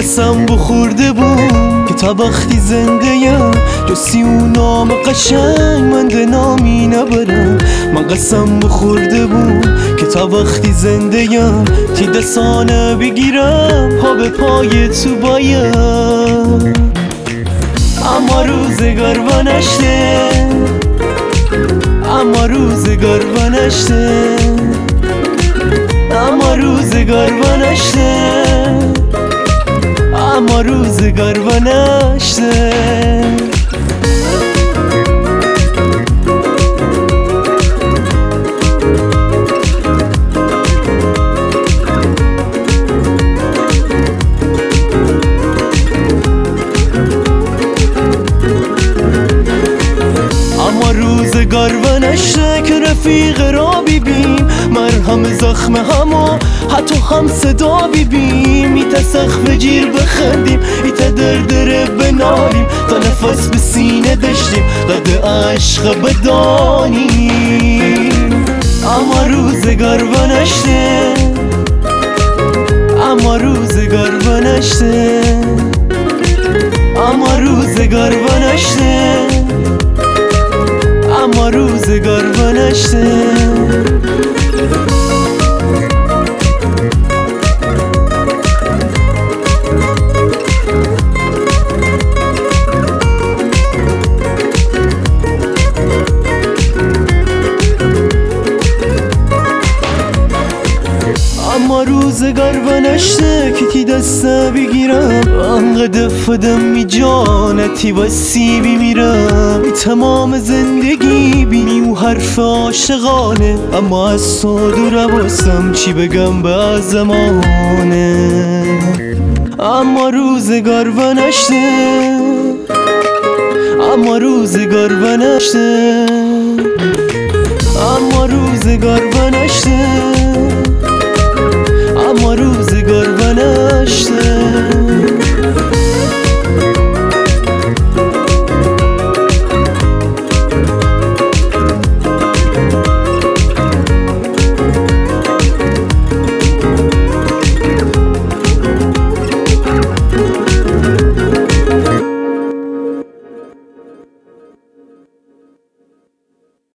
قسم بخورده بوم که تا وقتی زنده‌یم جسی اون نام قشنگ من ده نامی نبرم. من قسم بخورده بوم که تا وقتی زنده‌یم تی دستانه بگیرم پا به پای تو بایم. اما روزگار بنشته، اما روزگار بنشته، اما روزگار بنشته، اما روزگار بنشته. اما روزگار بنشته که رفیق را ببین، مرهم زخم همو حتی هم صدا ببین. ایتا سخف جیر بخندیم، ایتا دردره بنالیم، تا نفس به سینه داشتیم قد عشق بدانیم. اما روزگار بنشته، اما روزگار بنشته، اما روزگار بنشته، اما روزگار بنشته. اما روزگار بنشته که تی دسته بگیرم، انقدر فدم می جانتی وسی بمیرم. تمام زندگی بینی و حرف عاشقانه، اما از تو دور بستم چی بگم به زمانه. اما روزگار بنشته، اما روزگار بنشته، اما روزگار بنشته،